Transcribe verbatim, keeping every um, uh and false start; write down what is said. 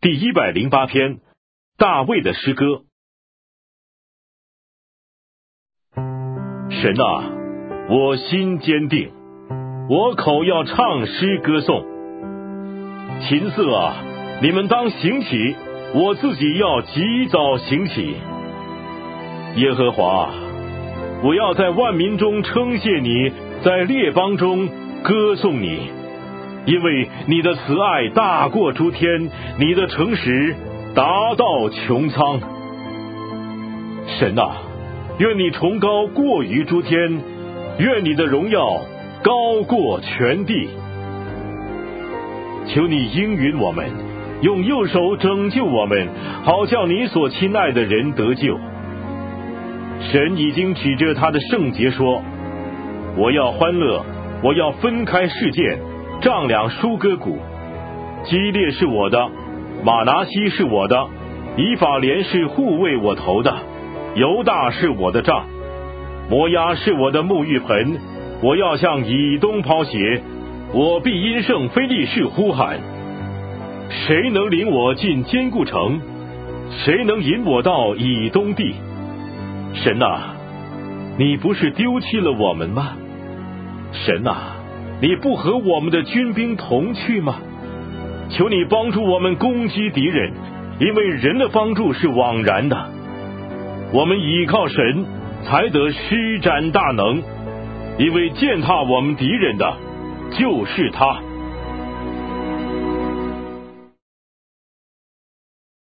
第一百零八篇，大卫的诗歌。神啊，我心坚定，我口要唱诗歌颂。琴瑟啊，你们当醒起，我自己要及早醒起。耶和华，我要在万民中称谢你，在列邦中歌颂你，因为你的慈爱大过诸天，你的诚实达到穹苍。神啊，愿你崇高过于诸天，愿你的荣耀高过全地。求你应允我们，用右手拯救我们，好叫你所亲爱的人得救。神已经指着他的圣洁说，我要欢乐，我要分开世界，丈量舒歌谷。基列是我的，马拿西是我的，以法莲是护卫我头的，犹大是我的杖，摩押是我的沐浴盆。我要向以东抛鞋，我必因圣非利士呼喊。谁能领我进坚固城？谁能引我到以东地？神啊，你不是丢弃了我们吗？神啊，你不和我们的军兵同去吗？求你帮助我们攻击敌人，因为人的帮助是枉然的。我们倚靠神，才得施展大能，因为践踏我们敌人的就是他。